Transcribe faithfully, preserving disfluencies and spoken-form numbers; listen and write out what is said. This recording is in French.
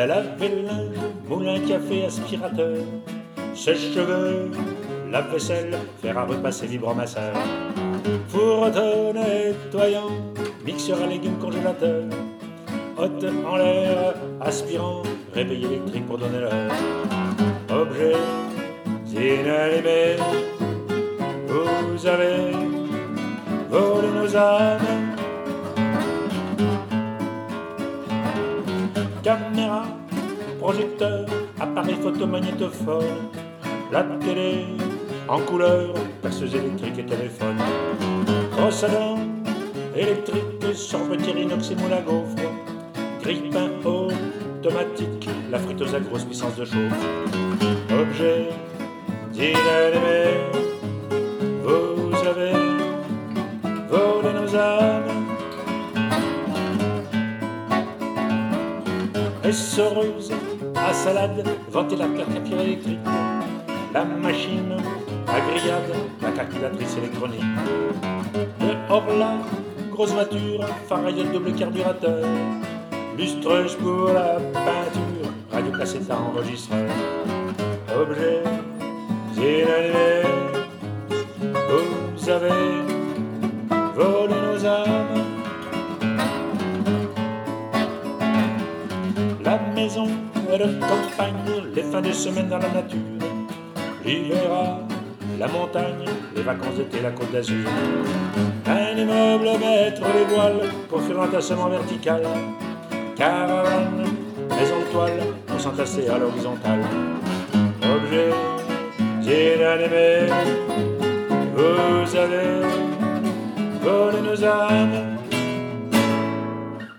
lave-linge, moulin, café, aspirateur, sèche-cheveux, lave-vaisselle, fer à repasser, vibromasseur, four auto-nettoyant, mixeur à légumes, congélateur, hotte en l'air, aspirant, réveil électrique pour donner l'heure. Objet inanimé, vous avez volé nos âmes. Caméra, projecteur, appareil photomagnétophone, la télé en couleur, perceuse électrique et téléphone, brosse à dents électrique, sorbetière inox et moule à gaufre, grille-pain automatique, la friteuse à grosse puissance de chauffe. Objet inanimé, vous avez volé nos âmes. Essoreuse à salade, ventilateur, capillaire électrique, la machine à grillade, la calculatrice électronique. Dehors là, grosse voiture, phare à double carburateur, lustreuse pour la peinture, radio cassette à enregistreur. Objet inanimé, vous avez volé nos âmes. La maison de campagne, les fins de semaine dans la nature, l'hiver à la montagne, les vacances d'été, la côte d'Azur. Un immeuble à mettre les voiles pour faire l'entassement vertical, caravane, maison de toile pour s'entasser à l'horizontale. Objet inanimé, vous avez volé nos âmes.